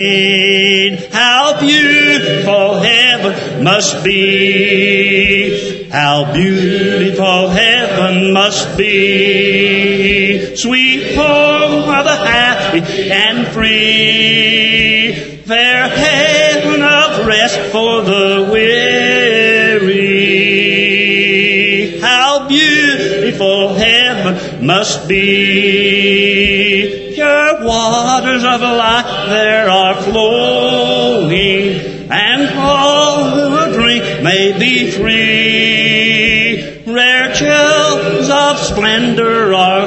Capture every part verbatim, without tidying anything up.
How beautiful heaven must be. How beautiful heaven must be. Sweet home of the happy and free. Fair heaven of rest for the weary. How beautiful heaven must be. Pure waters of life there are flowing, and all who drink may be free. Rare jewels of splendor are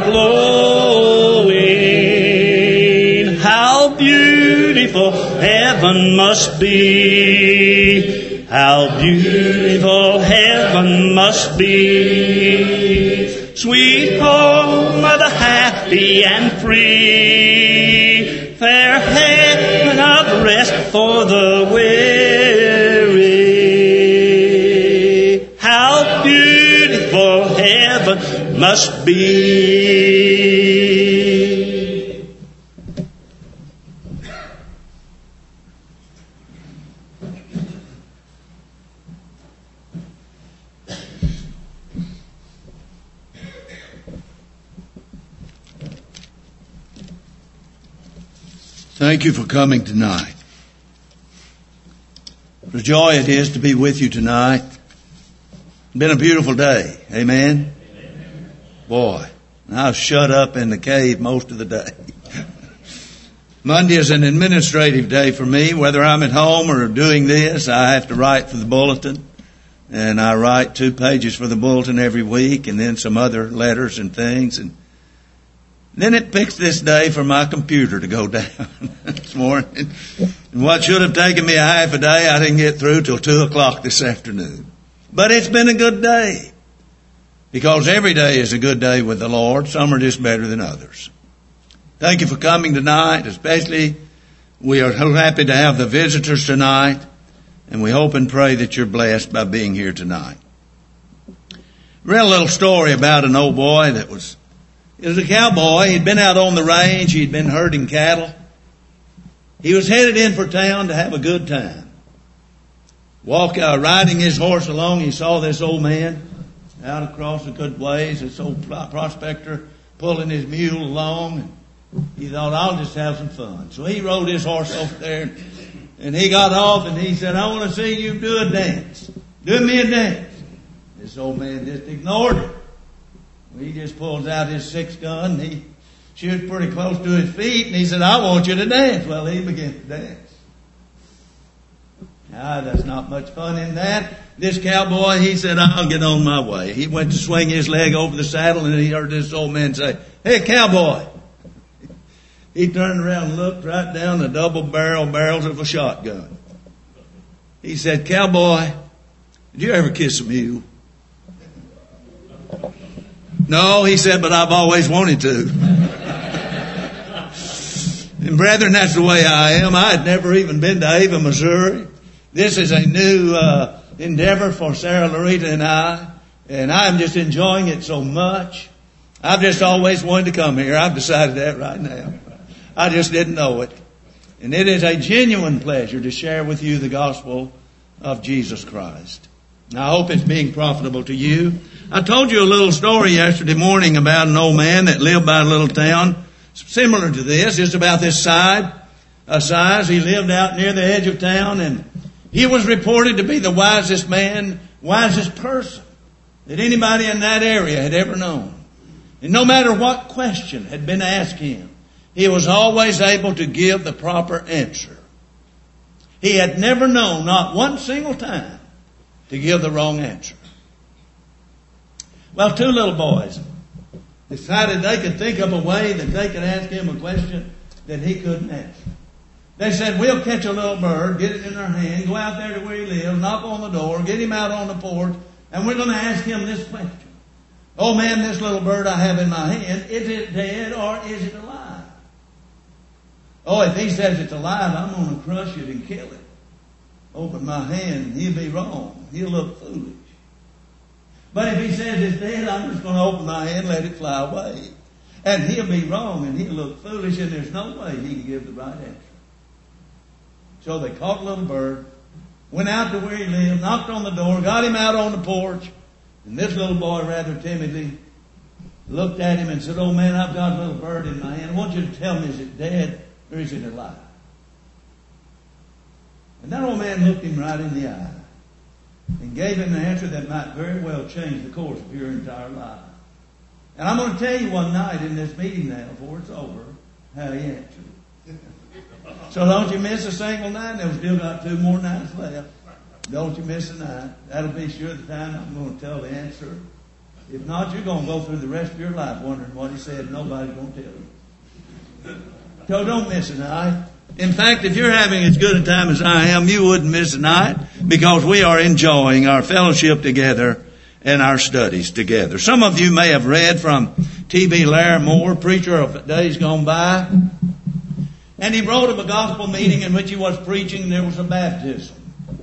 glowing. How beautiful heaven must be. How beautiful heaven must be. Sweet home of the happy and free. Fair heaven of rest for the weary. How beautiful heaven must be. Thank you for coming tonight. What a joy it is to be with you tonight. It's been a beautiful day. Amen? Amen. Boy, I was shut up in the cave most of the day. Monday is an administrative day for me. Whether I'm at home or doing this, I have to write for the bulletin. And I write two pages for the bulletin every week, and then some other letters and things. And then it picks this day for my computer to go down this morning. And what should have taken me a half a day, I didn't get through till two o'clock this afternoon. But it's been a good day. Because every day is a good day with the Lord. Some are just better than others. Thank you for coming tonight. Especially, we are so happy to have the visitors tonight. And we hope and pray that you're blessed by being here tonight. I read a little story about an old boy that was He was a cowboy. He'd been out on the range. He'd been herding cattle. He was headed in for town to have a good time. Walk, uh, riding his horse along, he saw this old man out across the good ways, this old prospector pulling his mule along. And he thought, I'll just have some fun. So he rode his horse over there, and he got off, and he said, I want to see you do a dance. Do me a dance. This old man just ignored it. He just pulls out his six gun, and he shoots pretty close to his feet, and he said, I want you to dance. Well, he began to dance. Ah, that's not much fun in that. This cowboy, he said, I'll get on my way. He went to swing his leg over the saddle, and he heard this old man say, hey, cowboy. He turned around and looked right down the double barrel barrels of a shotgun. He said, cowboy, did you ever kiss a mule? No, he said, but I've always wanted to. And brethren, that's the way I am. I had never even been to Ava, Missouri. This is a new uh, endeavor for Sarah Loretta and I. And I'm just enjoying it so much. I've just always wanted to come here. I've decided that right now. I just didn't know it. And it is a genuine pleasure to share with you the gospel of Jesus Christ. I hope it's being profitable to you. I told you a little story yesterday morning about an old man that lived by a little town similar to this. It's about this side, a size. He lived out near the edge of town, and he was reported to be the wisest man, wisest person that anybody in that area had ever known. And no matter what question had been asked him, he was always able to give the proper answer. He had never known, not one single time, to give the wrong answer. Well, two little boys decided they could think of a way that they could ask him a question that he couldn't answer. They said, we'll catch a little bird, get it in our hand, go out there to where he lives, knock on the door, get him out on the porch, and we're going to ask him this question. Oh man, this little bird I have in my hand, is it dead or is it alive? Oh, if he says it's alive, I'm going to crush it and kill it. Open my hand, he'll be wrong. He'll look foolish. But if he says it's dead, I'm just going to open my hand and let it fly away. And he'll be wrong and he'll look foolish, and there's no way he can give the right answer. So they caught a little bird, went out to where he lived, knocked on the door, got him out on the porch, and this little boy rather timidly looked at him and said, "Oh man, I've got a little bird in my hand. I want you to tell me, is it dead or is it alive?" And that old man looked him right in the eye and gave him an answer that might very well change the course of your entire life. And I'm going to tell you one night in this meeting now, before it's over, how he answered it. So don't you miss a single night. They've still got two more nights left. Don't you miss a night. That'll be sure the time I'm going to tell the answer. If not, you're going to go through the rest of your life wondering what he said. Nobody's going to tell you. So don't miss a night. In fact, if you're having as good a time as I am, you wouldn't miss a night, because we are enjoying our fellowship together and our studies together. Some of you may have read from T B Larimore, preacher of days gone by. And he wrote of a gospel meeting in which he was preaching, and there was a baptism.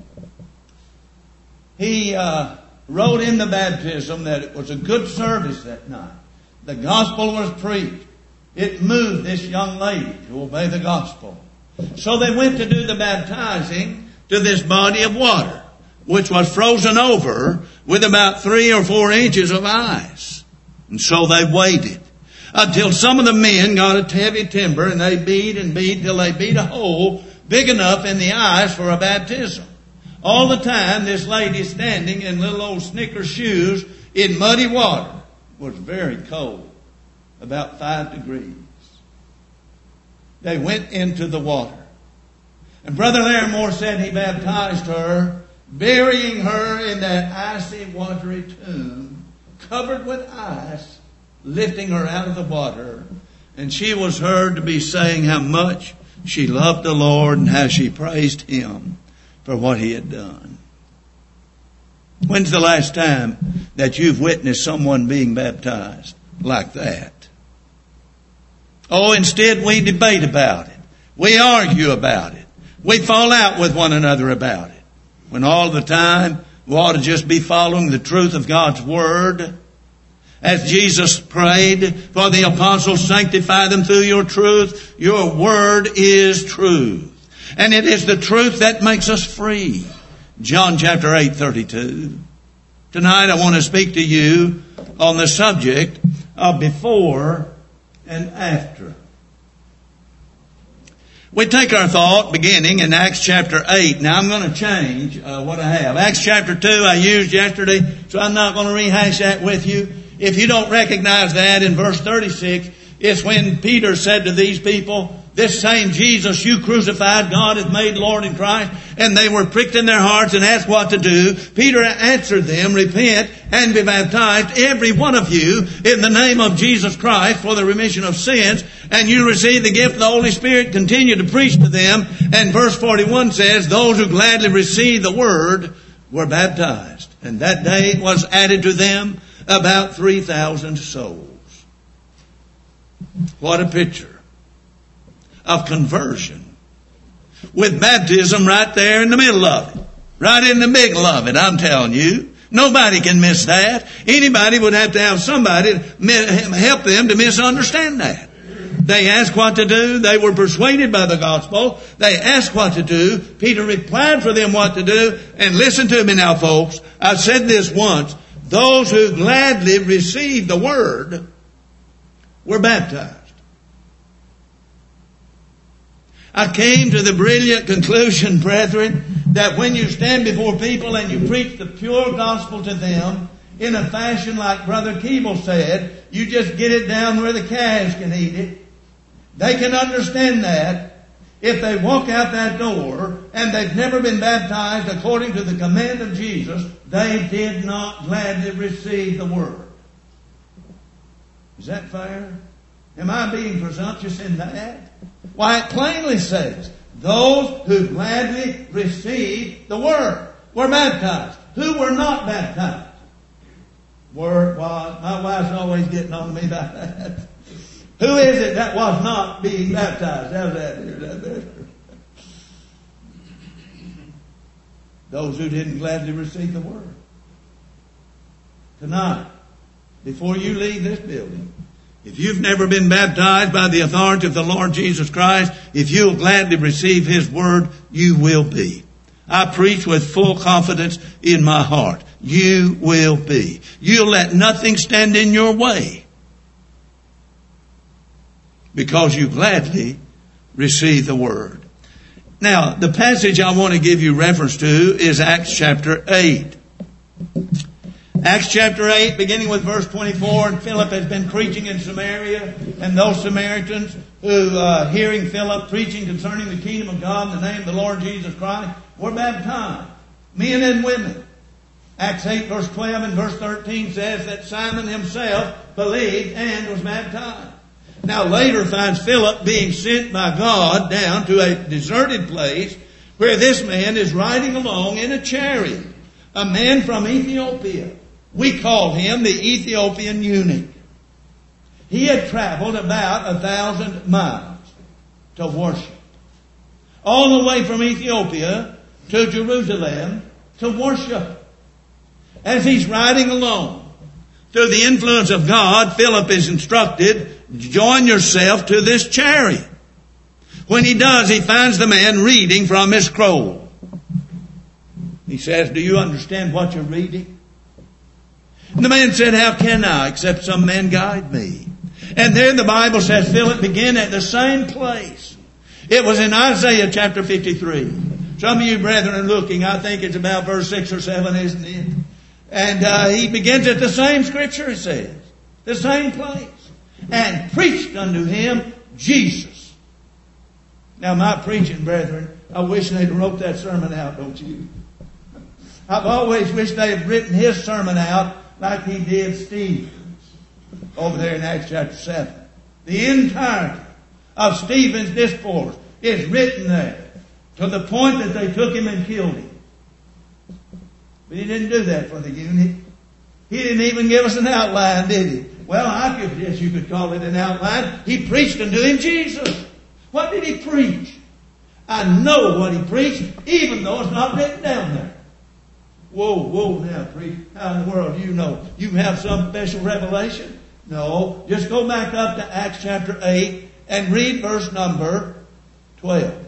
He uh, wrote in the baptism that it was a good service that night. The gospel was preached. It moved this young lady to obey the gospel. So they went to do the baptizing to this body of water, which was frozen over with about three or four inches of ice. And so they waited until some of the men got a heavy timber, and they beat and beat till they beat a hole big enough in the ice for a baptism. All the time, this lady standing in little old Snickers shoes in muddy water. It was very cold, about five degrees. They went into the water. And Brother Larimore said he baptized her, burying her in that icy, watery tomb, covered with ice, lifting her out of the water. And she was heard to be saying how much she loved the Lord and how she praised Him for what He had done. When's the last time that you've witnessed someone being baptized like that? Oh, instead we debate about it. We argue about it. We fall out with one another about it. When all the time we ought to just be following the truth of God's Word. As Jesus prayed for the apostles, sanctify them through your truth. Your Word is truth. And it is the truth that makes us free. John chapter eight, thirty-two. Tonight I want to speak to you on the subject of before and after. We take our thought beginning in Acts chapter eight. Now I'm going to change uh, what I have. Acts chapter two I used yesterday, so I'm not going to rehash that with you. If you don't recognize that, in verse thirty-six, it's when Peter said to these people, "This same Jesus you crucified, God hath made Lord in Christ." And they were pricked in their hearts and asked what to do. Peter answered them, "Repent and be baptized, every one of you, in the name of Jesus Christ for the remission of sins, and you receive the gift of the Holy Spirit." Continue to preach to them. And verse forty-one says, "Those who gladly received the word were baptized. And that day was added to them about three thousand souls." What a picture of conversion, with baptism right there in the middle of it. Right in the middle of it, I'm telling you. Nobody can miss that. Anybody would have to have somebody help them to misunderstand that. They asked what to do. They were persuaded by the gospel. They asked what to do. Peter replied for them what to do. And listen to me now, folks. I've said this once. Those who gladly received the word were baptized. I came to the brilliant conclusion, brethren, that when you stand before people and you preach the pure gospel to them in a fashion like Brother Keeble said, you just get it down where the calves can eat it. They can understand that. If they walk out that door and they've never been baptized according to the command of Jesus, they did not gladly receive the word. Is that fair? Am I being presumptuous in that? Why, it plainly says, those who gladly received the word were baptized. Who were not baptized? Word was, my wife's always getting on me about that. Who is it that was not being baptized? How's that? Is that better? Those who didn't gladly receive the word. Tonight, before you leave this building, If you've never been baptized by the authority of the Lord Jesus Christ, if you'll gladly receive His Word, you will be. I preach with full confidence in my heart. You will be. You'll let nothing stand in your way because you gladly receive the Word. Now, the passage I want to give you reference to is Acts chapter eight. Acts chapter eight, beginning with verse twenty-four, and Philip has been preaching in Samaria, and those Samaritans who, uh, hearing Philip preaching concerning the kingdom of God in the name of the Lord Jesus Christ, were baptized, men and women. Acts eight, verse twelve and verse thirteen says that Simon himself believed and was baptized. Now later finds Philip being sent by God down to a deserted place where this man is riding along in a chariot, a man from Ethiopia. We call him the Ethiopian eunuch. He had traveled about a thousand miles to worship. All the way from Ethiopia to Jerusalem to worship. As he's riding along, through the influence of God, Philip is instructed, join yourself to this chariot. When he does, he finds the man reading from his scroll. He says, do you understand what you're reading? And the man said, how can I, except some man guide me? And then the Bible says Philip began at the same place. It was in Isaiah chapter fifty-three. Some of you brethren are looking, I think it's about verse six or seven, isn't it? And uh, he begins at the same scripture, it says. The same place. And preached unto him Jesus. Now my preaching brethren, I wish they'd wrote that sermon out, don't you? I've always wished they'd written his sermon out like he did Stephen's over there in Acts chapter seven. The entirety of Stephen's discourse is written there to the point that they took him and killed him. But he didn't do that for the eunuch. He didn't even give us an outline, did he? Well, I could guess you could call it an outline. He preached unto him Jesus. What did he preach? I know what he preached, even though it's not written down there. Whoa, whoa, now, preach. How in the world do you know? You have some special revelation? No. Just go back up to Acts chapter eight and read verse number twelve.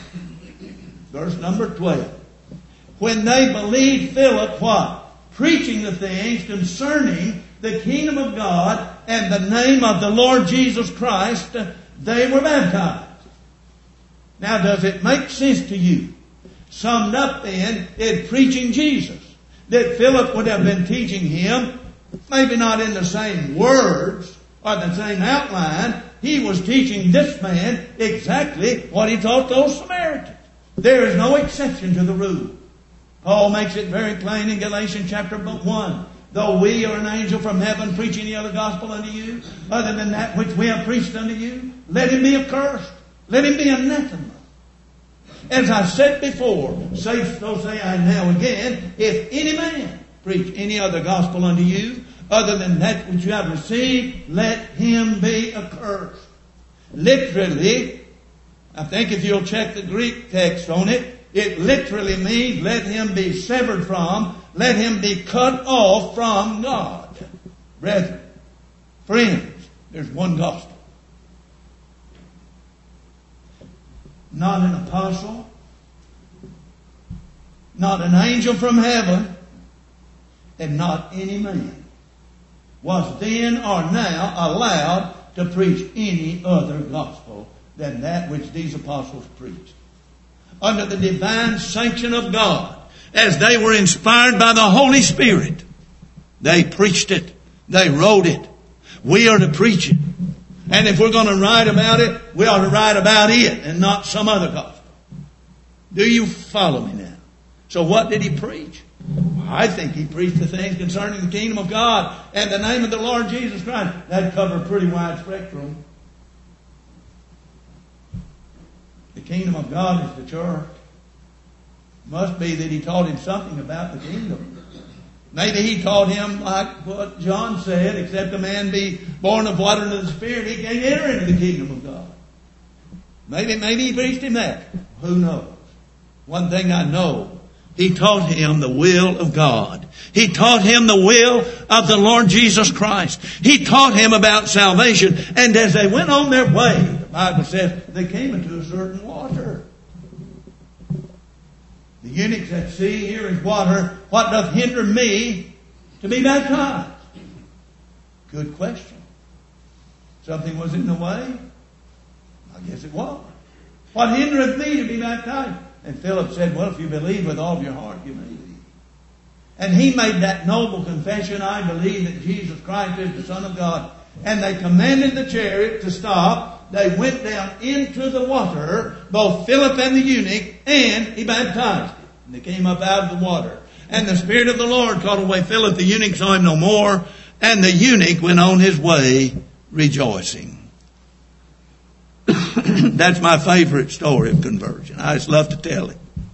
Verse number twelve. When they believed Philip, what? Preaching the things concerning the kingdom of God and the name of the Lord Jesus Christ, they were baptized. Now, does it make sense to you? Summed up then in preaching Jesus, that Philip would have been teaching him, maybe not in the same words or the same outline. He was teaching this man exactly what he taught those Samaritans. There is no exception to the rule. Paul makes it very plain in Galatians chapter one. Though we or an angel from heaven preach any other gospel unto you, other than that which we have preached unto you, let him be accursed. Let him be anathema. As I said before, say, so say I now again, if any man preach any other gospel unto you, other than that which you have received, let him be accursed. Literally, I think if you'll check the Greek text on it, it literally means let him be severed from, let him be cut off from God. Brethren, friends, there's one gospel. Not an apostle, not an angel from heaven, and not any man was then or now allowed to preach any other gospel than that which these apostles preached. Under the divine sanction of God, as they were inspired by the Holy Spirit, they preached it. They wrote it. We are to preach it. And if we're going to write about it, we ought to write about it and not some other gospel. Do you follow me now? So what did he preach? I think he preached the things concerning the kingdom of God and the name of the Lord Jesus Christ. That covered a pretty wide spectrum. The kingdom of God is the church. Must be that he taught him something about the kingdom. Maybe he taught him like what John said, except a man be born of water and of the Spirit, he can't enter into the kingdom of God. Maybe, maybe he preached him that. Who knows? One thing I know, He taught him the will of God. He taught him the will of the Lord Jesus Christ. He taught him about salvation. And as they went on their way, the Bible says, they came into a certain water. The eunuch said, see, here is water. What doth hinder me to be baptized? Good question. Something was in the way? I guess it was. What hindereth me to be baptized? And Philip said, well, if you believe with all of your heart, you may believe. And he made that noble confession, I believe that Jesus Christ is the Son of God. And they commanded the chariot to stop. They went down into the water, both Philip and the eunuch, and he baptized him. And they came up out of the water. And the Spirit of the Lord called away Philip. The eunuch saw him no more. And the eunuch went on his way rejoicing. That's my favorite story of conversion. I just love to tell it.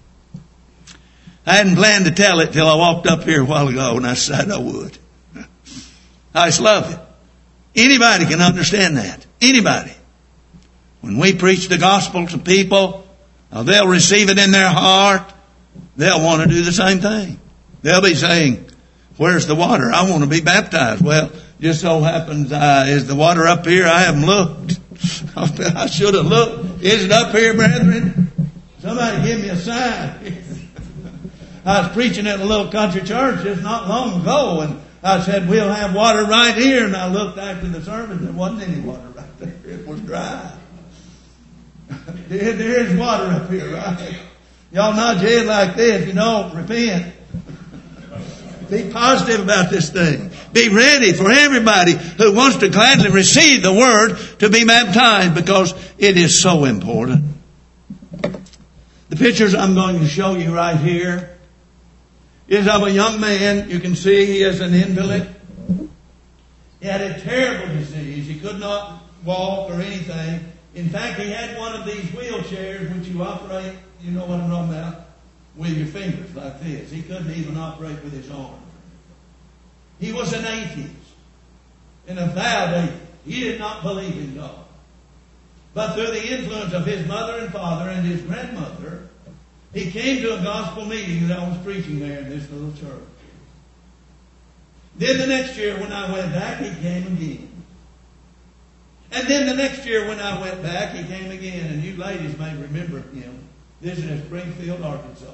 I hadn't planned to tell it till I walked up here a while ago and I said I would. I just love it. Anybody can understand that. Anybody. When we preach the gospel to people, they'll receive it in their heart. They'll want to do the same thing. They'll be saying, where's the water? I want to be baptized. Well, just so happens, uh, is the water up here? I haven't looked. I should have looked. Is it up here, brethren? Somebody give me a sign. I was preaching at a little country church just not long ago, and I said, we'll have water right here. And I looked after the service, there wasn't any water right there. It was dry. there, there is water up here, right? Y'all nod your head like this, you know, repent. Be positive about this thing. Be ready for everybody who wants to gladly receive the Word to be baptized, because it is so important. The pictures I'm going to show you right here is of a young man. You can see he is an invalid. He had a terrible disease. He could not walk or anything. In fact, he had one of these wheelchairs which you operate, you know what I'm talking about, with your fingers like this. He couldn't even operate with his arm. He was an atheist, an avowed atheist. He did not believe in God. But through the influence of his mother and father and his grandmother, he came to a gospel meeting that I was preaching there in this little church. Then the next year when I went back, he came again. And then the next year when I went back, he came again. And you ladies may remember him. This is in Springfield, Arkansas.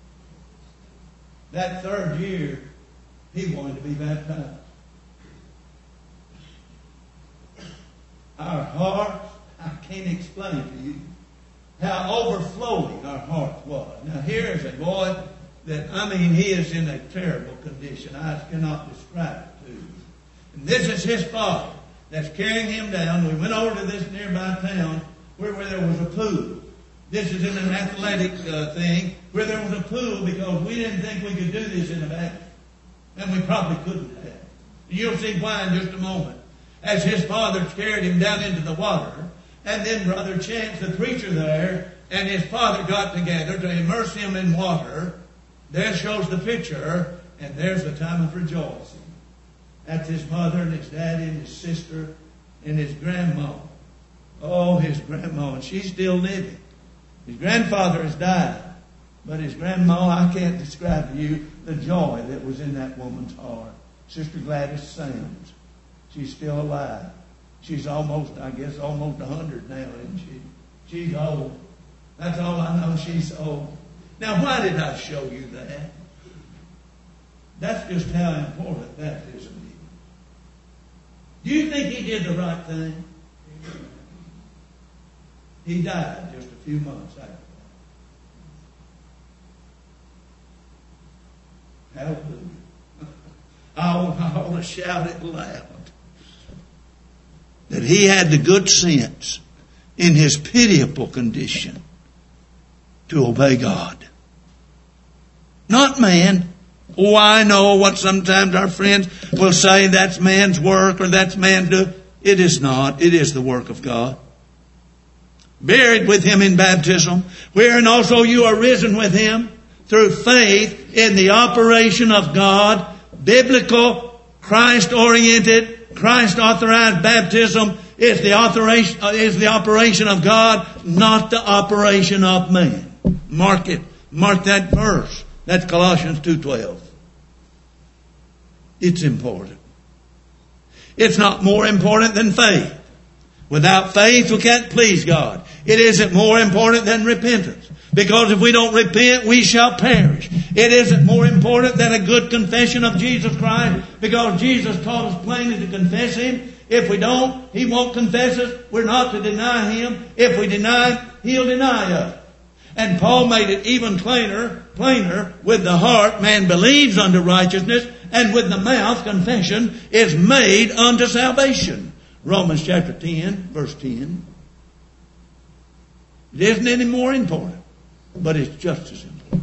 That third year, he wanted to be baptized. Our hearts, I can't explain to you how overflowing our hearts was. Now here is a boy that, I mean, he is in a terrible condition. I cannot describe it to you. And this is his father that's carrying him down. We went over to this nearby town where, where there was a pool. This is in an athletic uh, thing where there was a pool, because we didn't think we could do this in a vacuum. And we probably couldn't have. You'll see why in just a moment. As his father carried him down into the water, and then Brother Chance, the preacher there, and his father got together to immerse him in water. There shows the picture, and there's the time of rejoicing. That's his mother and his daddy and his sister and his grandma. Oh, his grandma, and she's still living. His grandfather has died, but his grandma, I can't describe to you the joy that was in that woman's heart. Sister Gladys Sams. She's still alive. She's almost, I guess, almost a hundred now, isn't she? She's old. That's all I know. She's old. Now, why did I show you that? That's just how important baptism is. Do you think he did the right thing? He died just a few months after that. Hallelujah. I want to shout it loud. That he had the good sense in his pitiable condition to obey God. Not man. Oh, I know what sometimes our friends will say, that's man's work or that's man's do. It is not. It is the work of God. Buried with him in baptism, wherein also you are risen with him through faith in the operation of God. Biblical, Christ-oriented, Christ-authorized baptism is the operation, is the operation of God, not the operation of man. Mark it. Mark that verse. That's Colossians two twelve. It's important. It's not more important than faith. Without faith, we can't please God. It isn't more important than repentance. Because if we don't repent, we shall perish. It isn't more important than a good confession of Jesus Christ. Because Jesus taught us plainly to confess Him. If we don't, He won't confess us. We're not to deny Him. If we deny Him, He'll deny us. And Paul made it even plainer, plainer, with the heart man believes unto righteousness, and with the mouth confession is made unto salvation. Romans chapter ten, verse ten. It isn't any more important, but it's just as important.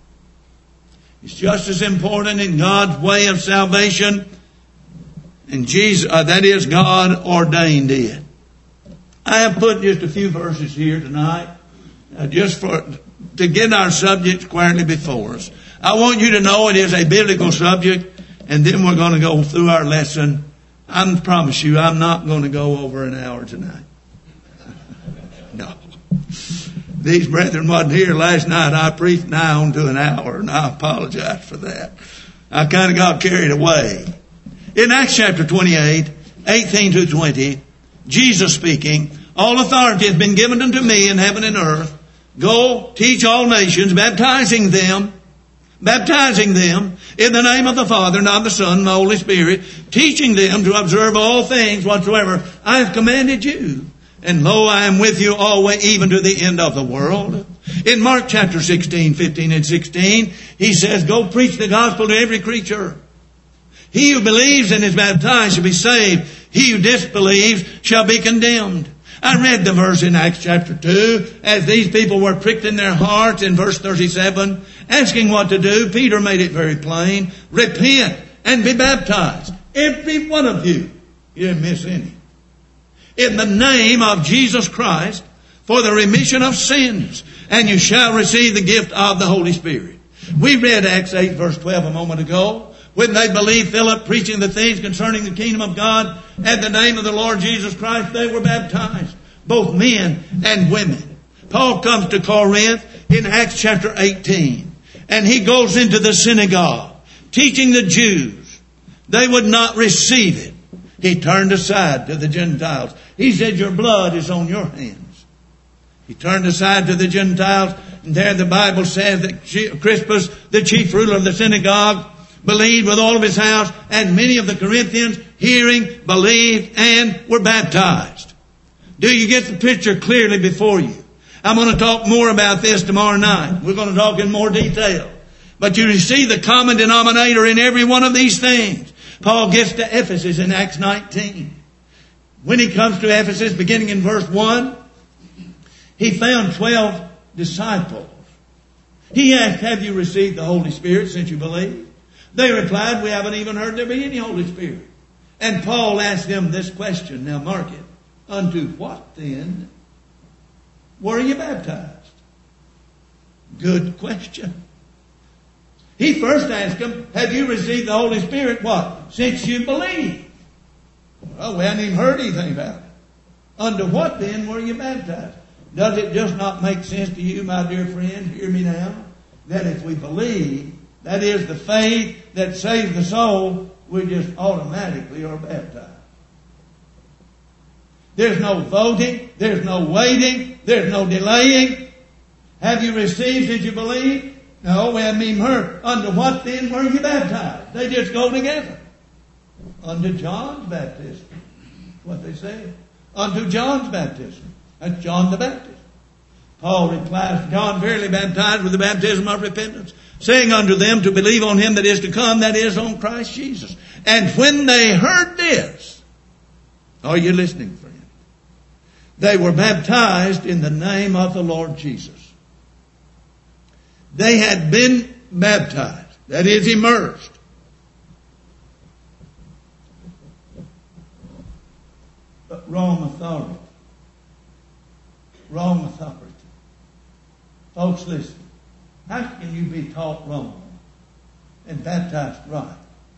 It's just as important in God's way of salvation. And Jesus, uh, that is, God ordained it. I have put just a few verses here tonight, uh, just for to get our subject squarely before us. I want you to know it is a biblical subject, and then we're going to go through our lesson. I promise you, I'm not going to go over an hour tonight. No. These brethren wasn't here last night. I preached nigh on to an hour, and I apologize for that. I kind of got carried away. In Acts chapter twenty-eight, eighteen to twenty, Jesus speaking, all authority has been given unto me in heaven and earth. Go, teach all nations, baptizing them, baptizing them in the name of the Father, and of the Son, and the Holy Spirit, teaching them to observe all things whatsoever I have commanded you. And lo, I am with you always, even to the end of the world. In Mark chapter sixteen, fifteen and sixteen, He says, go preach the gospel to every creature. He who believes and is baptized shall be saved. He who disbelieves shall be condemned. I read the verse in Acts chapter two, as these people were pricked in their hearts in verse thirty-seven, asking what to do. Peter made it very plain. Repent and be baptized, every one of you. You didn't miss any. In the name of Jesus Christ, for the remission of sins, and you shall receive the gift of the Holy Spirit. We read Acts eight verse twelve a moment ago. When they believed Philip preaching the things concerning the kingdom of God and the name of the Lord Jesus Christ, they were baptized, both men and women. Paul comes to Corinth in Acts chapter eighteen, and he goes into the synagogue teaching the Jews. They would not receive it. He turned aside to the Gentiles. He said, your blood is on your hands. He turned aside to the Gentiles, and there the Bible says that Crispus, the chief ruler of the synagogue, believed with all of his house, and many of the Corinthians, hearing, believed, and were baptized. Do you get the picture clearly before you? I'm going to talk more about this tomorrow night. We're going to talk in more detail. But you see the common denominator in every one of these things. Paul gets to Ephesus in Acts nineteen. When he comes to Ephesus, beginning in verse one, he found twelve disciples. He asked, have you received the Holy Spirit since you believed? They replied, we haven't even heard there be any Holy Spirit. And Paul asked them this question. Now mark it. Unto what then were you baptized? Good question. He first asked them, have you received the Holy Spirit? What? Since you believe. Well, we hadn't even heard anything about it. Unto what then were you baptized? Does it just not make sense to you, my dear friend, hear me now, that if we believe, that is the faith that saves the soul, we just automatically are baptized. There's no voting. There's no waiting. There's no delaying. Have you received as you believe? No, we haven't even heard. Unto what then were you baptized? They just go together. Unto John's baptism. That's what they say. Unto John's baptism. That's John the Baptist. Paul replies, John verily baptized with the baptism of repentance, saying unto them to believe on him that is to come, that is on Christ Jesus. And when they heard this, are you listening, friend? They were baptized in the name of the Lord Jesus. They had been baptized, that is, immersed. But wrong authority. Wrong authority. Folks, listen. How can you be taught wrong and baptized right?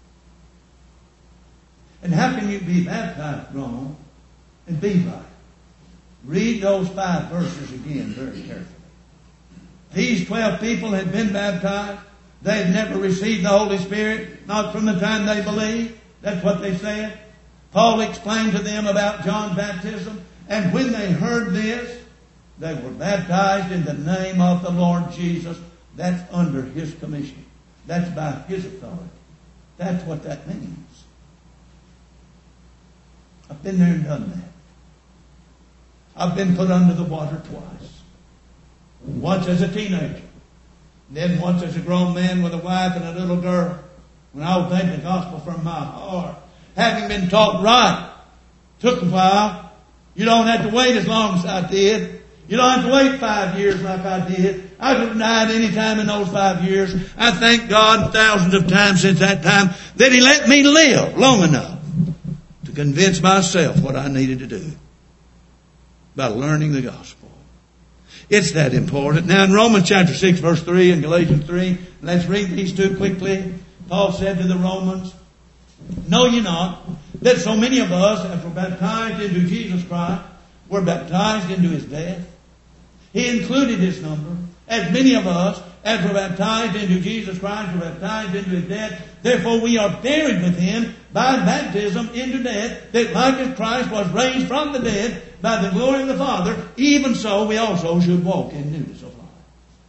And how can you be baptized wrong and be right? Read those five verses again very carefully. These twelve people had been baptized. They've never received the Holy Spirit, not from the time they believed. That's what they said. Paul explained to them about John's baptism. And when they heard this, they were baptized in the name of the Lord Jesus. That's under His commission. That's by His authority. That's what that means. I've been there and done that. I've been put under the water twice. Once as a teenager. Then once as a grown man with a wife and a little girl. When I obeyed the gospel from my heart. Having been taught right. Took a while. You don't have to wait as long as I did. You don't have to wait five years like I did. I could have died any time in those five years. I thank God thousands of times since that time that He let me live long enough to convince myself what I needed to do by learning the gospel. It's that important. Now in Romans chapter six verse three and Galatians three, let's read these two quickly. Paul said to the Romans, "Know ye not that so many of us, as were baptized into Jesus Christ, were baptized into His death?" He included His number. As many of us, as were baptized into Jesus Christ, were baptized into His death. Therefore we are buried with Him by baptism into death, that like as Christ was raised from the dead by the glory of the Father, even so we also should walk in newness of life.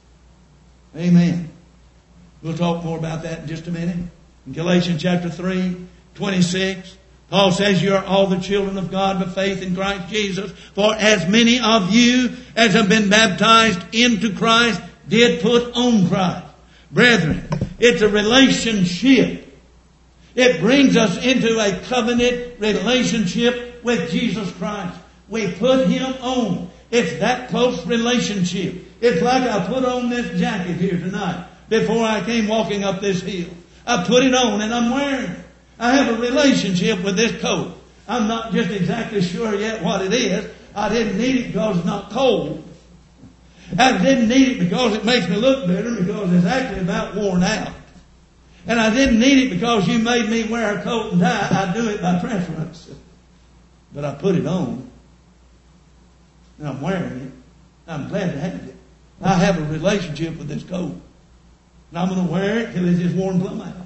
Amen. We'll talk more about that in just a minute. In Galatians chapter three, twenty-six, Paul says, "You are all the children of God by faith in Christ Jesus. For as many of you as have been baptized into Christ did put on Christ." Brethren, it's a relationship. It brings us into a covenant relationship with Jesus Christ. We put Him on. It's that close relationship. It's like I put on this jacket here tonight before I came walking up this hill. I put it on and I'm wearing it. I have a relationship with this coat. I'm not just exactly sure yet what it is. I didn't need it because it's not cold. I didn't need it because it makes me look better, because it's actually about worn out. And I didn't need it because you made me wear a coat and tie. I do it by preference. But I put it on. And I'm wearing it. I'm glad to have it. I have a relationship with this coat. And I'm going to wear it till it's just worn plumb out.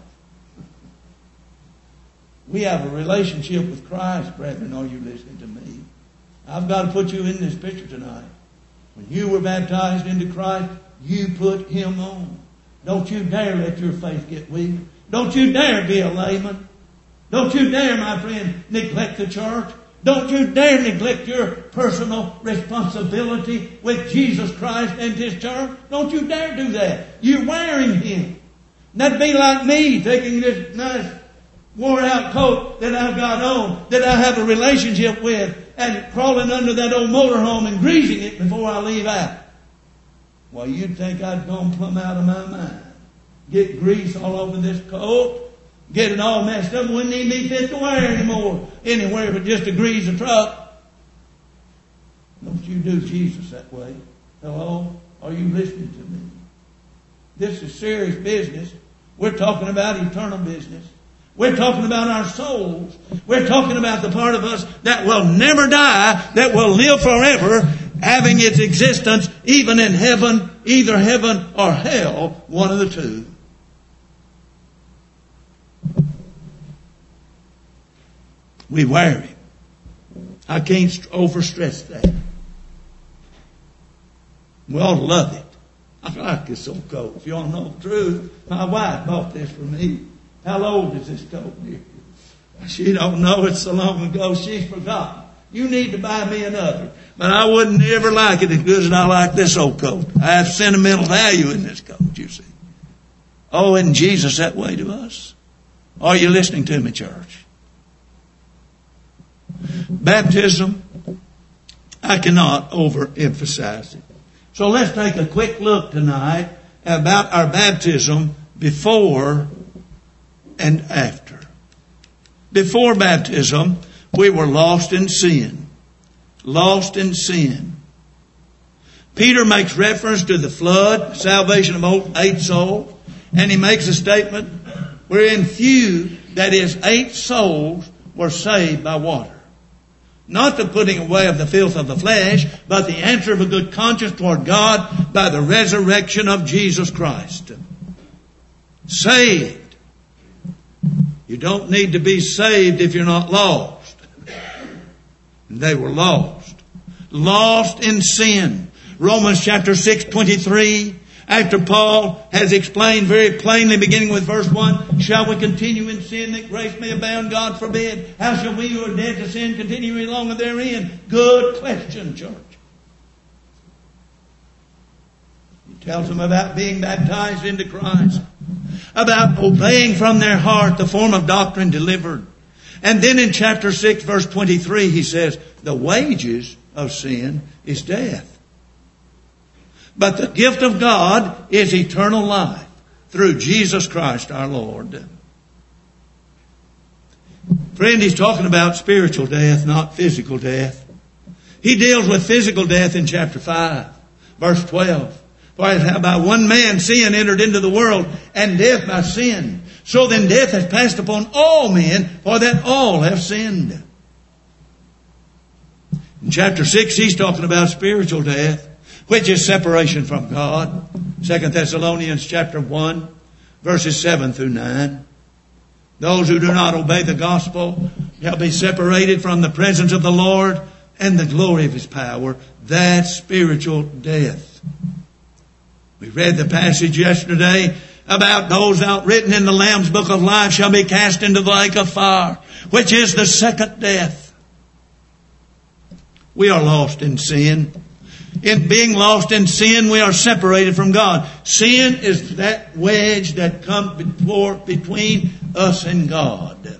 We have a relationship with Christ, brethren. Are you listening to me? I've got to put you in this picture tonight. When you were baptized into Christ, you put Him on. Don't you dare let your faith get weak. Don't you dare be a layman. Don't you dare, my friend, neglect the church. Don't you dare neglect your personal responsibility with Jesus Christ and His church. Don't you dare do that. You're wearing Him. And that'd be like me taking this nice wore out coat that I've got on, that I have a relationship with, and crawling under that old motorhome and greasing it before I leave out. Well, you'd think I'd gone plumb out of my mind. Get grease all over this coat, get it all messed up, wouldn't even be fit to wear anymore anywhere but just to grease a truck. Don't you do Jesus that way. Hello? Are you listening to me? This is serious business. We're talking about eternal business. We're talking about our souls. We're talking about the part of us that will never die, that will live forever, having its existence even in heaven, either heaven or hell, one of the two. We wear Him. I can't overstress that. We ought to love it. I like this old coat. If you want to know the truth, my wife bought this for me. How old is this coat here? She don't know it so long ago she's forgotten. You need to buy me another. But I wouldn't ever like it as good as I like this old coat. I have sentimental value in this coat, you see. Oh, isn't Jesus that way to us? Are you listening to me, church? Baptism, I cannot overemphasize it. So let's take a quick look tonight about our baptism before and after. Before baptism, we were lost in sin. Lost in sin. Peter makes reference to the flood, salvation of eight souls, and he makes a statement wherein few, that is, eight souls, were saved by water. Not the putting away of the filth of the flesh, but the answer of a good conscience toward God by the resurrection of Jesus Christ. Saved. You don't need to be saved if you're not lost. And they were lost. Lost in sin. Romans chapter six, twenty-three. After Paul has explained very plainly, beginning with verse one, shall we continue in sin that grace may abound? God forbid. How shall we who are dead to sin continue any longer therein? Good question, church. He tells them about being baptized into Christ, about obeying from their heart the form of doctrine delivered. And then in chapter six, verse twenty-three, he says, the wages of sin is death. But the gift of God is eternal life through Jesus Christ our Lord. Friend, he's talking about spiritual death, not physical death. He deals with physical death in chapter five, verse twelve. For as by one man sin entered into the world, and death by sin. So then death has passed upon all men, for that all have sinned. In chapter six, he's talking about spiritual death, which is separation from God. Second Thessalonians chapter one, verses seven through nine. Those who do not obey the gospel shall be separated from the presence of the Lord and the glory of His power. That's spiritual death. We read the passage yesterday about those outwritten in the Lamb's book of life shall be cast into the lake of fire, which is the second death. We are lost in sin. In being lost in sin, we are separated from God. Sin is that wedge that comes before, between us and God.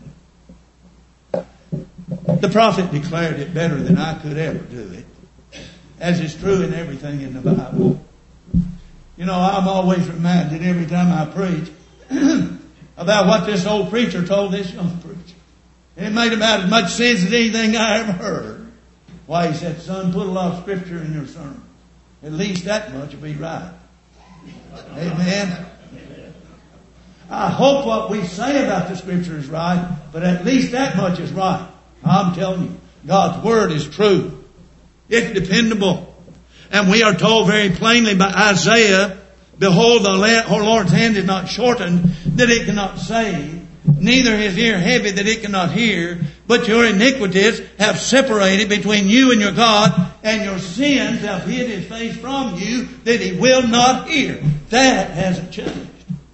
The prophet declared it better than I could ever do it, as is true in everything in the Bible. You know, I'm always reminded every time I preach about what this old preacher told this young preacher. And it made about as much sense as anything I ever heard. Why, he said, son, put a lot of scripture in your sermon. At least that much will be right. Amen. I hope what we say about the scripture is right, but at least that much is right. I'm telling you, God's word is true. It's dependable. And we are told very plainly by Isaiah, behold, the Lord's hand is not shortened that it cannot save, neither his ear heavy that it cannot hear, but your iniquities have separated between you and your God, and your sins have hid His face from you that He will not hear. That hasn't changed.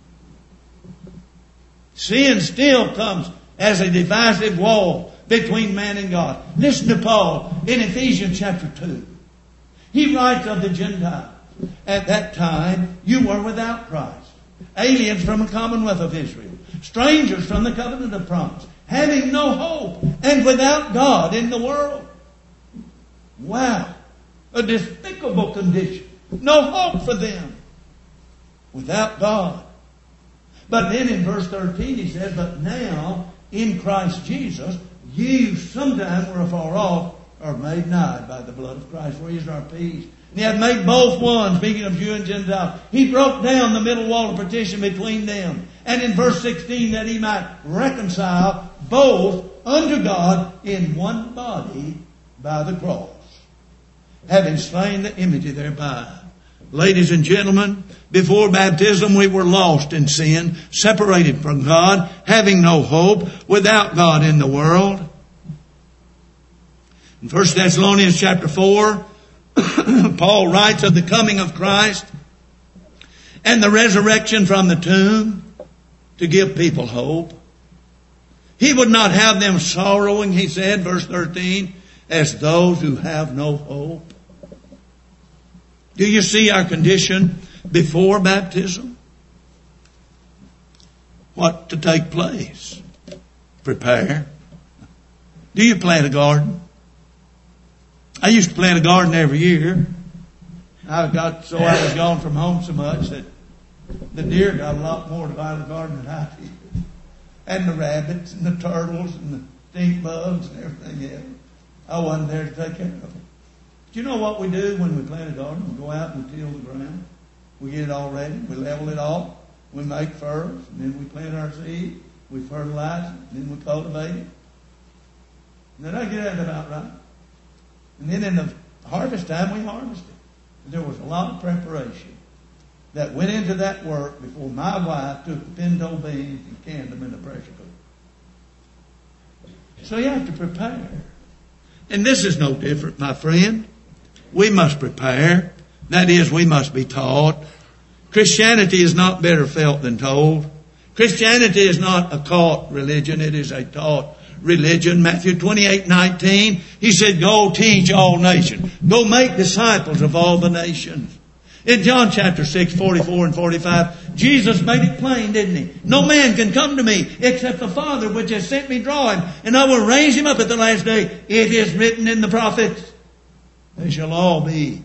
Sin still comes as a divisive wall between man and God. Listen to Paul in Ephesians chapter two. He writes of the Gentiles. At that time, you were without Christ, aliens from the commonwealth of Israel, strangers from the covenant of promise, having no hope, and without God in the world. Wow. A despicable condition. No hope for them. Without God. But then in verse thirteen he says, but now in Christ Jesus, you sometime were afar off, are made nigh by the blood of Christ, for He is our peace. And He hath made both one, speaking of Jew and Gentile. He broke down the middle wall of partition between them. And in verse sixteen, that He might reconcile both unto God in one body by the cross, having slain the enmity thereby. Ladies and gentlemen, before baptism we were lost in sin, separated from God, having no hope, without God in the world. In First Thessalonians chapter four, Paul writes of the coming of Christ and the resurrection from the tomb to give people hope. He would not have them sorrowing, he said, verse thirteen, as those who have no hope. Do you see our condition before baptism? What to take place? Prepare. Do you plant a garden? I used to plant a garden every year. I got so I was gone from home so much that the deer got a lot more out of the garden than I did. And the rabbits and the turtles and the stink bugs and everything else. I wasn't there to take care of them. Do you know what we do when we plant a garden? We go out and we till the ground. We get it all ready. We level it off. We make furrows. And then we plant our seed. We fertilize it. And then we cultivate it. And then I get that about right. And then in the harvest time, we harvest it. There was a lot of preparation that went into that work before my wife took the pinto beans and canned them in the pressure cooker. So you have to prepare. And this is no different, my friend. We must prepare. That is, we must be taught. Christianity is not better felt than told. Christianity is not a caught religion. It is a taught religion. Matthew twenty-eight nineteen, he said, go teach all nations. Go make disciples of all the nations. In John chapter six, forty-four and forty-five, Jesus made it plain, didn't he? No man can come to me except the Father which has sent me draw him, and I will raise him up at the last day. It is written in the prophets, they shall all be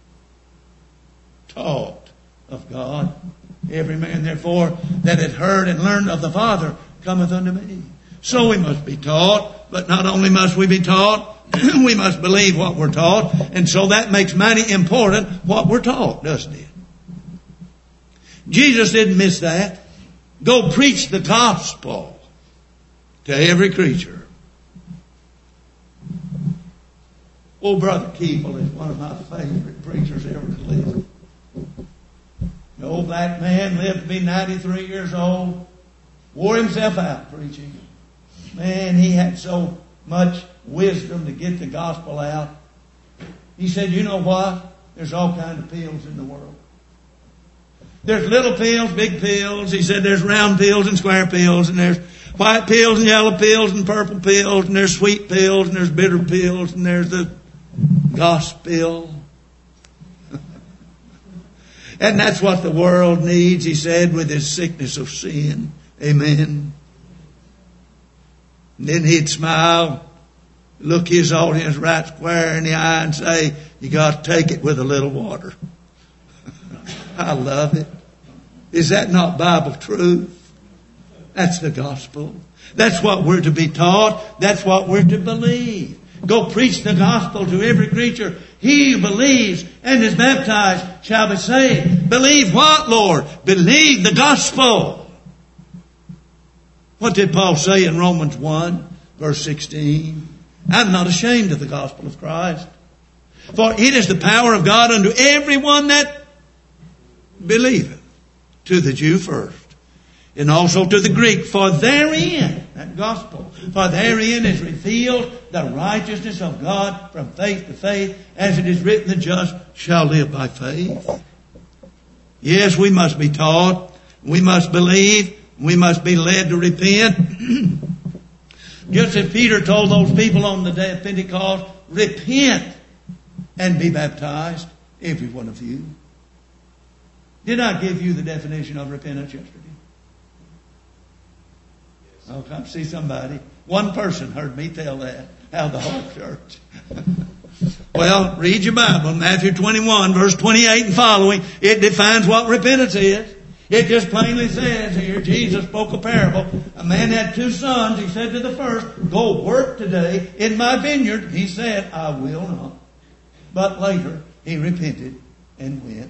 taught of God. Every man, therefore, that hath heard and learned of the Father cometh unto me. So we must be taught, but not only must we be taught, we must believe what we're taught. And so that makes mighty important what we're taught, doesn't it? Jesus didn't miss that. Go preach the gospel to every creature. Old Brother Keeble is one of my favorite preachers ever to live. The old black man lived to be ninety-three years old, wore himself out preaching. Man, he had so much wisdom to get the gospel out. He said, you know what? There's all kinds of pills in the world. There's little pills, big pills. He said there's round pills and square pills, and there's white pills and yellow pills and purple pills, and there's sweet pills, and there's bitter pills, and there's the gospel. And that's what the world needs, he said, with his sickness of sin. Amen. And then he'd smile, look his audience right square in the eye and say, you got to take it with a little water. I love it. Is that not Bible truth? That's the gospel. That's what we're to be taught. That's what we're to believe. Go preach the gospel to every creature. He who believes and is baptized shall be saved. Believe what, Lord? Believe the gospel. What did Paul say in Romans one, verse sixteen? I'm not ashamed of the gospel of Christ, for it is the power of God unto everyone that believeth, to the Jew first, and also to the Greek. For therein, that gospel, for therein is revealed the righteousness of God from faith to faith, as it is written, the just shall live by faith. Yes, we must be taught. We must believe. We must be led to repent. Just as Peter told those people on the day of Pentecost, repent and be baptized, every one of you. Did I give you the definition of repentance yesterday? Oh, come see somebody. One person heard me tell that. How the whole church. Well, read your Bible. Matthew twenty-one, verse twenty-eight and following. It defines what repentance is. It just plainly says here, Jesus spoke a parable. A man had two sons. He said to the first, go work today in my vineyard. He said, I will not. But later, he repented and went.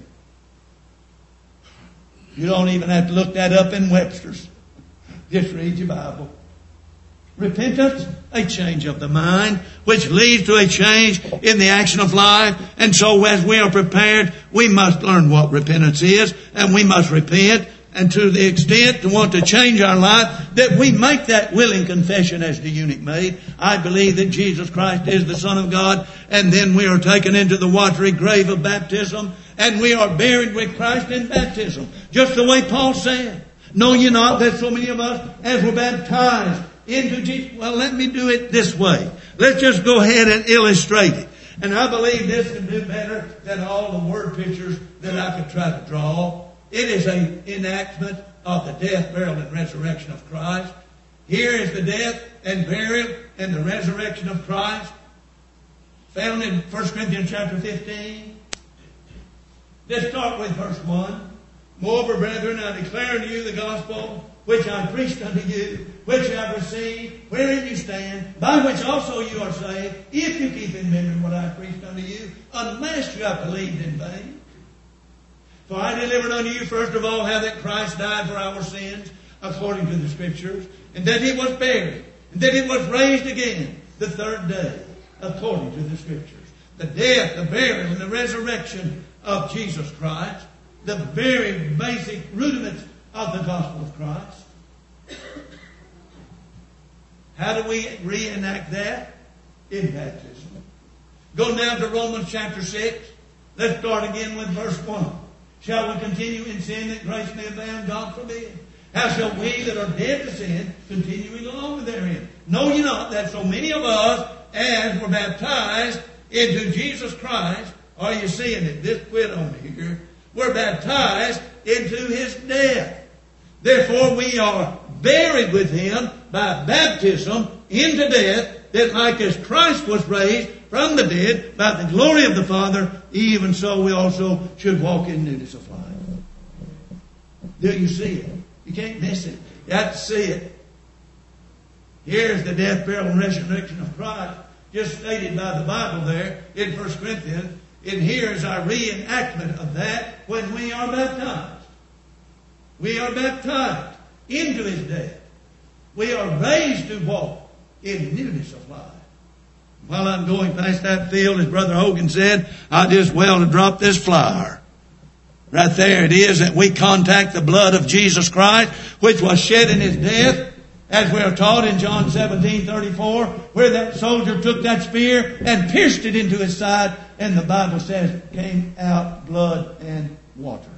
You don't even have to look that up in Webster's. Just read your Bible. Repentance, a change of the mind, which leads to a change in the action of life. And so as we are prepared, we must learn what repentance is, and we must repent. And to the extent to want to change our life, that we make that willing confession as the eunuch made. I believe that Jesus Christ is the Son of God. And then we are taken into the watery grave of baptism, and we are buried with Christ in baptism. Just the way Paul said. Know ye not that so many of us, as were baptized into Jesus? Well, let me do it this way. Let's just go ahead and illustrate it. And I believe this can do better than all the word pictures that I could try to draw. It is an enactment of the death, burial, and resurrection of Christ. Here is the death and burial and the resurrection of Christ, found in First Corinthians chapter fifteen. Let's start with verse one. Moreover, brethren, I declare unto you the gospel which I preached unto you, which I have received, wherein you stand, by which also you are saved, if you keep in memory what I preached unto you, unless you have believed in vain. For I delivered unto you first of all how that Christ died for our sins, according to the Scriptures, and that he was buried, and that he was raised again the third day, according to the Scriptures. The death, the burial, and the resurrection of Jesus Christ. the very basic rudiments of the gospel of Christ. How do we reenact that? In baptism. Go now to Romans chapter six. Let's start again with verse one. Shall we continue in sin that grace may abound? God forbid. How shall we that are dead to sin continue any longer therein? Know ye not that so many of us as were baptized into Jesus Christ, are you seeing it? Just quit on me here. We're baptized into His death. Therefore we are buried with Him by baptism into death, that like as Christ was raised from the dead by the glory of the Father, even so we also should walk in newness of life. Do you see it? You can't miss it. You have to see it. Here's the death, burial, and resurrection of Christ, just stated by the Bible there in First Corinthians. And here's our reenactment of that when we are baptized. We are baptized into His death. We are raised to walk in newness of life. While I'm going past that field, as Brother Hogan said, I just well to drop this flyer. Right there it is that we contact the blood of Jesus Christ, which was shed in His death, as we are taught in John seventeen thirty-four, where that soldier took that spear and pierced it into his side, and the Bible says came out blood and water.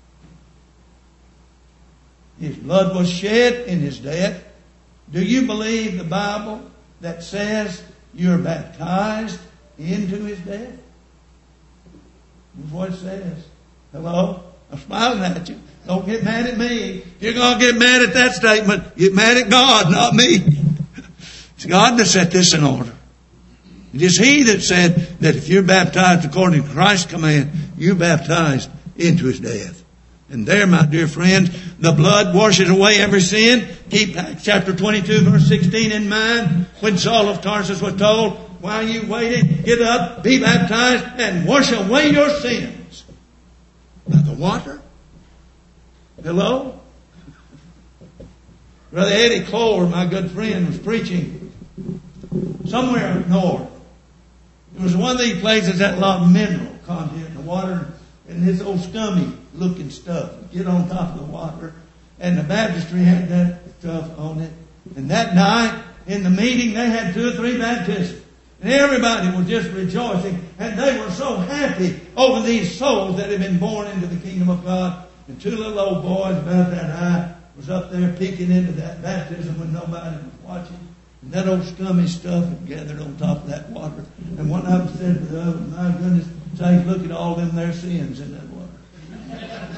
His blood was shed in His death. Do you believe the Bible that says you're baptized into His death? That's what it says. Hello? I'm smiling at you. Don't get mad at me. If you're going to get mad at that statement, get mad at God, not me. It's God that set this in order. It is He that said that if you're baptized according to Christ's command, you're baptized into His death. And there, my dear friends, the blood washes away every sin. Keep Acts chapter twenty-two, verse sixteen in mind. When Saul of Tarsus was told, while you waited, get up, be baptized, and wash away your sins. By the water? Hello? Brother Eddie Clore, my good friend, was preaching somewhere up north. It was one of these places that had a lot of mineral content in the water, and this old scummy looking stuff would get on top of the water, and the baptistry had that stuff on it. And that night in the meeting they had two or three baptisms, and everybody was just rejoicing, and they were so happy over these souls that had been born into the kingdom of God. And two little old boys about that high was up there peeking into that baptism when nobody was watching. And that old scummy stuff had gathered on top of that water. And one of them said to the other, my goodness sakes, look at all them their sins in that water.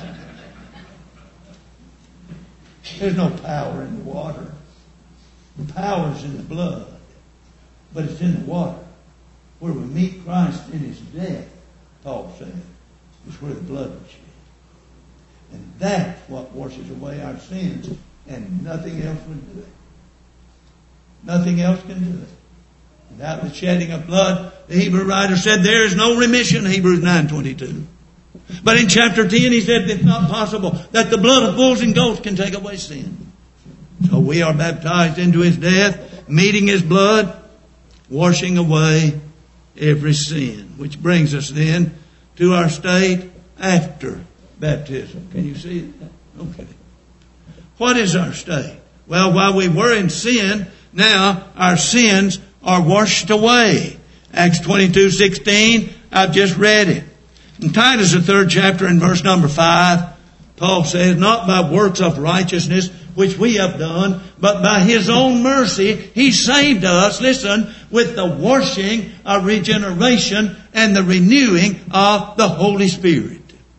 There's no power in the water. The power's in the blood. But it's in the water. Where we meet Christ in His death, Paul said, is where the blood was shed. And that's what washes away our sins. And nothing else would do it. Nothing else can do it. Without the shedding of blood, the Hebrew writer said there is no remission, Hebrews nine twenty-two. But in chapter ten he said it's not possible that the blood of bulls and goats can take away sin. So we are baptized into His death, meeting His blood, washing away every sin. Which brings us then to our state after baptism. Can you see it? Okay. What is our state? Well, while we were in sin, now our sins are washed away. Acts twenty-two sixteen, I've just read it. In Titus, the third chapter, in verse number five, Paul says, not by works of righteousness which we have done, but by His own mercy He saved us, listen, with the washing of regeneration and the renewing of the Holy Spirit.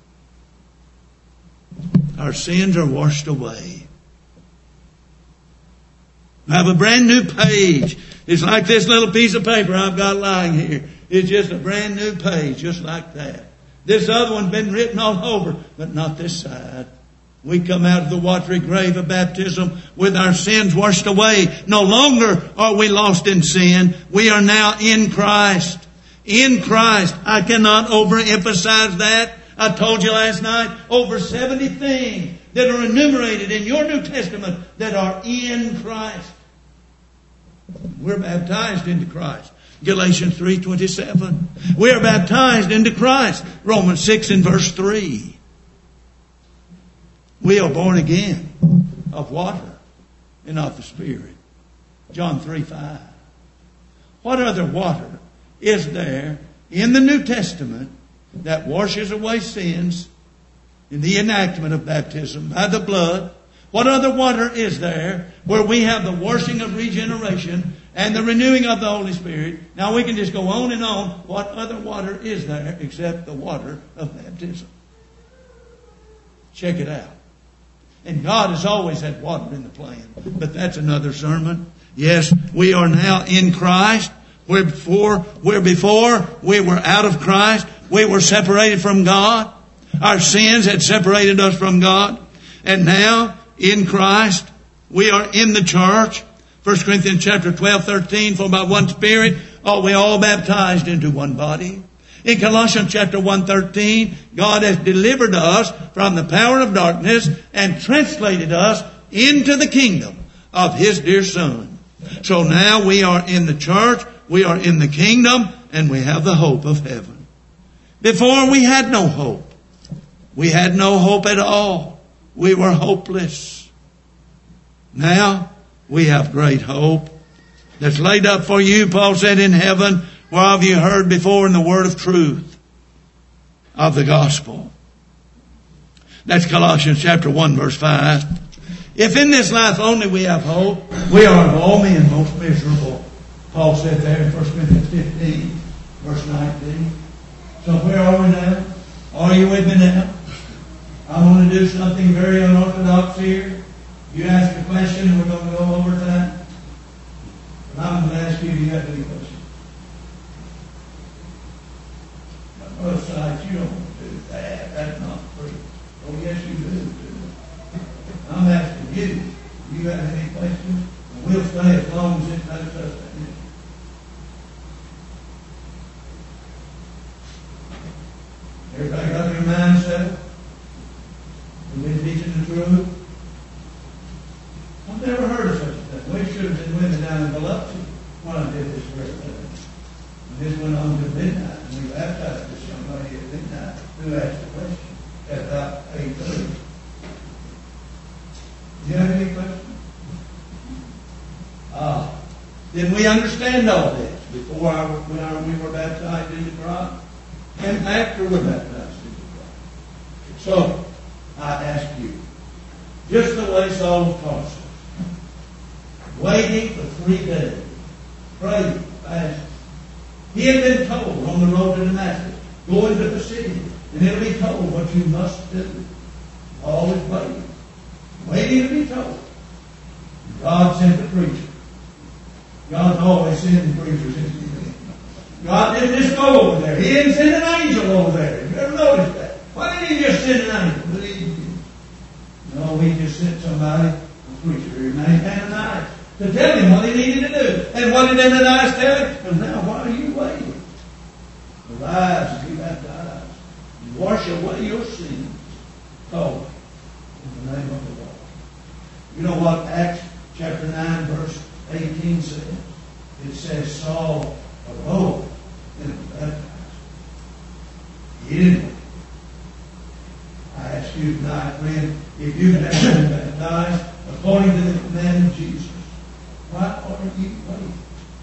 Our sins are washed away. I have a brand new page. It's like this little piece of paper I've got lying here. It's just a brand new page, just like that. This other one's been written all over, but not this side. We come out of the watery grave of baptism with our sins washed away. No longer are we lost in sin. We are now in Christ. In Christ. I cannot overemphasize that. I told you last night, over seventy things that are enumerated in your New Testament that are in Christ. We're baptized into Christ. Galatians three twenty-seven. We are baptized into Christ. Romans six and verse three. We are born again of water and of the Spirit. John three five. What other water is there in the New Testament that washes away sins in the enactment of baptism by the blood? What other water is there where we have the washing of regeneration and the renewing of the Holy Spirit? Now we can just go on and on. What other water is there except the water of baptism? Check it out. And God has always had water in the plan. But that's another sermon. Yes, we are now in Christ. Where before, where before we were out of Christ, we were separated from God. Our sins had separated us from God. And now, in Christ, we are in the church. First Corinthians chapter twelve, thirteen, for by one Spirit are we all baptized into one body. In Colossians chapter one, thirteen, God has delivered us from the power of darkness and translated us into the kingdom of His dear Son. So now we are in the church, we are in the kingdom, and we have the hope of heaven. Before we had no hope. We had no hope at all. We were hopeless. Now we have great hope that's laid up for you, Paul said, in heaven, whereof you heard before in the word of truth of the gospel. That's Colossians chapter one, verse five. If in this life only we have hope, we are of all men most miserable. Paul said there in First Corinthians fifteen, verse nineteen. So where are we now? Are you with me now? I want to do something very unorthodox here. You ask a question and we're going to go over time. But I'm going to ask you, do you have any questions? Brother Sides, you don't want to do that. That's not free. Oh, yes, you do. I'm asking you, do you have any questions? And we'll stay as long as it takes us. Everybody got your mind set? We've been teaching the truth. I've never heard of such a thing. We should have been women down in Biloxi when I did this very thing. And this went on to midnight, and we baptized this young lady at midnight who asked the question at about eight thirty. Do you have any questions? Ah, did we understand all this before our, when our, we were baptized into Christ? And after we're baptized into Christ? So, I ask you, just the way Saul of Tarsus, waiting for three days, praying, fasting. He had been told on the road to Damascus, go into the city, and it'll be told what you must do. Always waiting. Waiting to be told. God sent the preacher. God's always sending preachers into the God didn't just go over there. He didn't send an angel over there. You ever noticed that? Why didn't He just send an angel? But he, no, He just sent somebody, a preacher, his name Ananias, to tell him what he needed to do. And what did Ananias tell him? And now, why are you waiting? Arise and be baptized. And wash away your sins. Oh, in the name of the Lord. You know what Acts chapter nine, verse eighteen says? It says Saul arose and was baptized. He didn't wait. I ask you tonight, friend, if you have been baptized according to the command of Jesus, why are you waiting?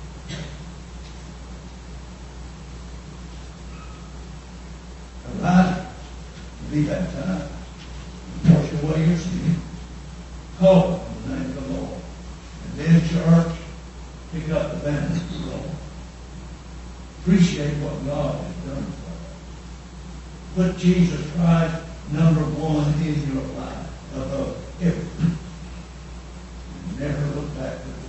Arise, be baptized, wash away your sin, call on the name of the Lord, and then, church, pick up the banner of the Lord. Appreciate what God has done for us. Put Jesus Christ number one in your life above everything. Never look back to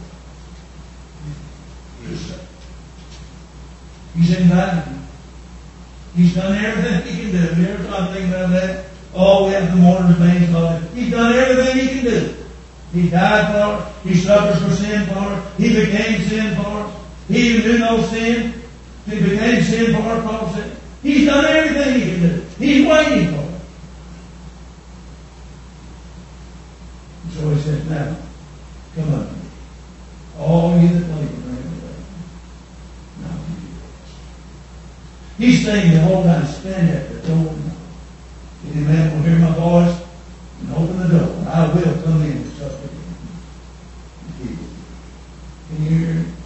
it. He's, he's invited you. He's done everything He can do. You ever start thinking about that? Oh, we have the mourners being called. He's done everything He can do. He died for us. He suffers for sin for us. He became sin for us. He who knew no sin, He became sin for us, Paul said. He's done everything He can do. He's waiting for us. And so He says, now, come unto me. All you that labor and are heavy laden, now give you rest. He's saying the whole time, stand at the door now. Any man will hear my voice and open the will. I will come in and sup with you. Can you hear me?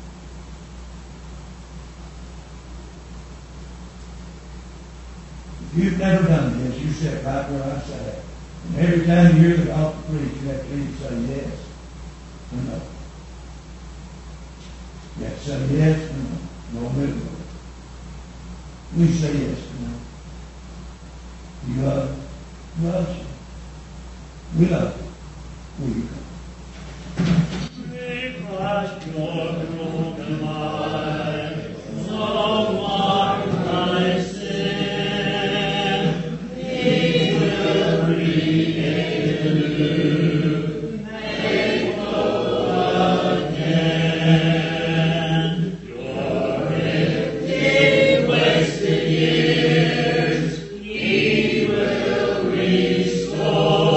If you've never done this, you sit right where I sat. And every time you hear the gospel preached, you have to either say yes or no. You have to say yes or no. No middle. We say yes or no. You love him? Loves you. We love you. Will you come? May Christ your broken life, so mark thy sin, He will regain you, make whole again. Your empty, wasted years, He will restore.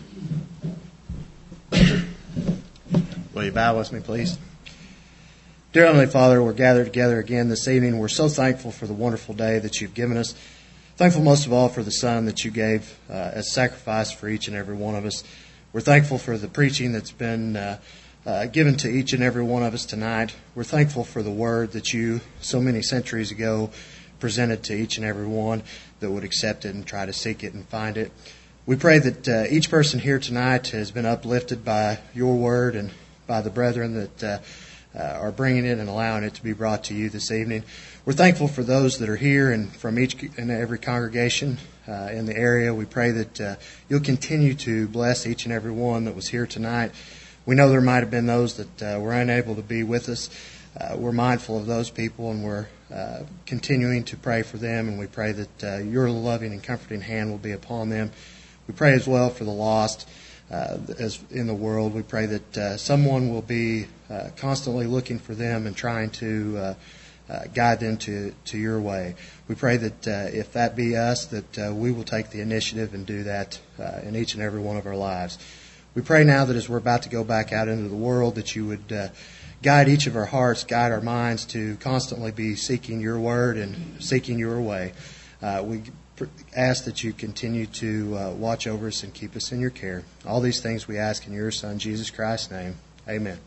With me, please. Dear Heavenly Father, we're gathered together again this evening. We're so thankful for the wonderful day that you've given us. Thankful most of all for the Son that you gave uh, as sacrifice for each and every one of us. We're thankful for the preaching that's been uh, uh, given to each and every one of us tonight. We're thankful for the word that you so many centuries ago presented to each and every one that would accept it and try to seek it and find it. We pray that uh, each person here tonight has been uplifted by your word and by the brethren that uh, uh, are bringing it and allowing it to be brought to you this evening. We're thankful for those that are here and from each and every congregation uh, in the area. We pray that uh, you'll continue to bless each and every one that was here tonight. We know there might have been those that uh, were unable to be with us. Uh, we're mindful of those people, and we're uh, continuing to pray for them, and we pray that uh, your loving and comforting hand will be upon them. We pray as well for the lost uh, as in the world. We pray that uh, someone will be uh, constantly looking for them and trying to uh, uh, guide them to, to your way. We pray that uh, if that be us, that uh, we will take the initiative and do that uh, in each and every one of our lives. We pray now that as we're about to go back out into the world, that you would uh, guide each of our hearts, guide our minds to constantly be seeking your word and seeking your way. Uh, we ask that you continue to uh, watch over us and keep us in your care. All these things we ask in your Son, Jesus Christ's name. Amen.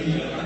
Hallelujah.